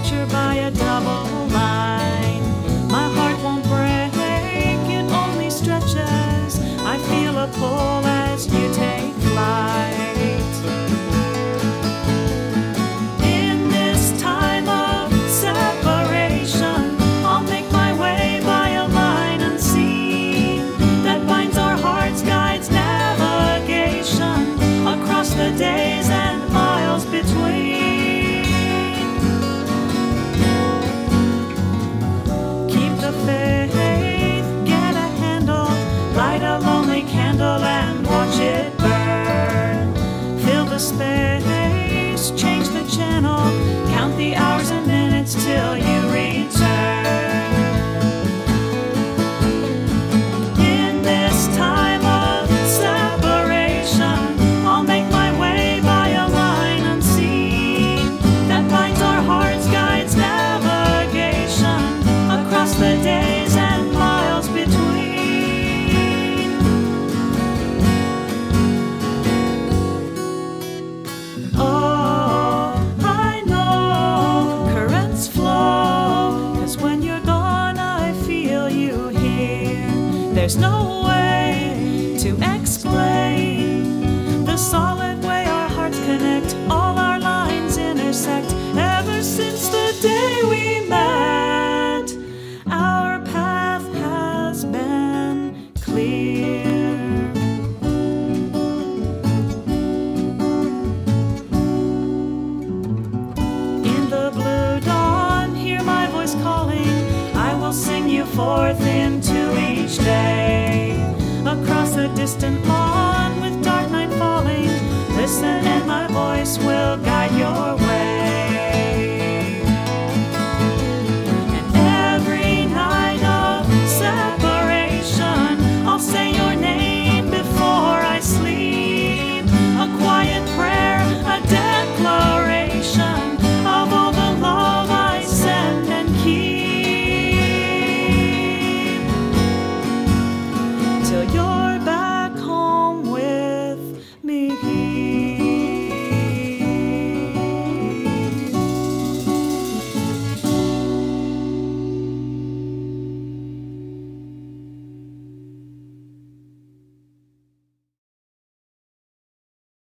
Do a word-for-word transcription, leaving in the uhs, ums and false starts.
captured by a double line. My heart won't break, it only stretches. I feel a pull as you take flight. In this time of separation, I'll make my way by a line unseen that binds our hearts, guides navigation across the days and miles between. Keep the faith, get a handle, light a lonely candle and watch it burn. Fill the space, change the channel, count the hours and minutes till you return. In this time of separation, I'll make my way by a line unseen that binds our hearts, guides navigation across the days and miles between. Oh, I know currents flow, 'cause when you're gone I feel you here. There's no way to explain the solid way our hearts connect, all our lines intersect. Ever since the day we met, our path has been clear. In the blue dawn, hear my voice calling. I will sing you forth into each day. Across a distant lawn with dark night falling, listen and my voice will guide your way.